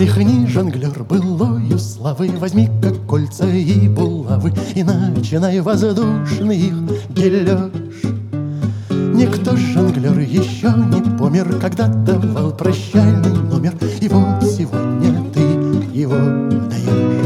Тряхни, жонглер, былою славы, возьми как кольца и булавы, и начинай воздушный их дележ. Никто жонглер еще не помер, когда давал прощальный номер, и вот сегодня ты его даешь.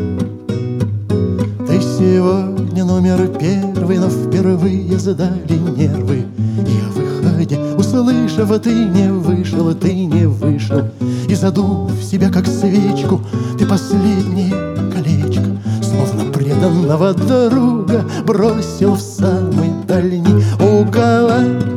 Ты сегодня номер первый, но впервые задали нервы, и о выходе, услышав, ты не вышел, и задув себя как свечку, ты последнее колечко, словно преданного друга, бросил в самый дальний угол.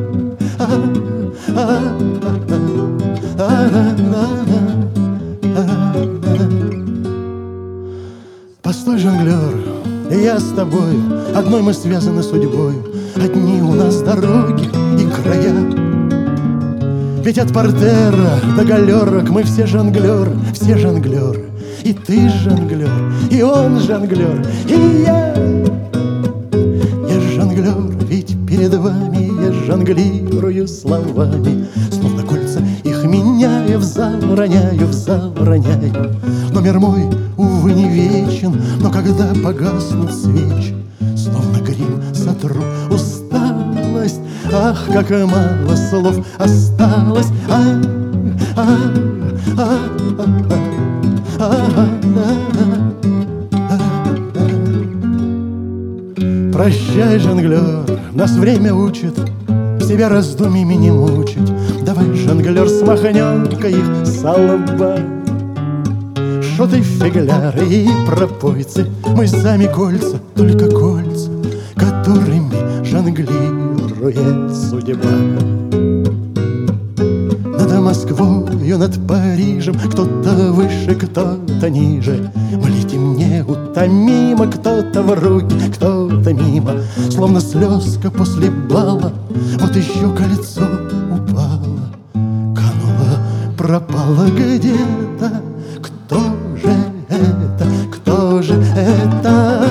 Постой, жонглер, я с тобою, одной мы связаны судьбою, одни у нас дороги и края. Ведь от портера до галерок мы все жонглеры, и ты жонглер, и он жонглер, и я. Я жонглер, ведь перед вами я жонглирую словами, словно кольца их меняя, в зал роняю. Номер мой, увы, не вечен, но когда погаснут свечи, словно грим сотру усталость. Ах, как мало слов осталось. Прощай, жонглер, нас время учит себя раздумьями не мучить. Давай, жонглер, смахнем-ка их со лба. Шуты, фигляры и пропойцы, мы сами кольца, только кольца, которыми жонглирует судьба. Над Москвою, над Парижем, кто-то выше, кто-то ниже. Мы летим неутомимо, кто-то в руки, кто-то мимо. Словно слезка после бала, вот еще кольцо упало, кануло, пропало где-то. Кто же это? Кто же это?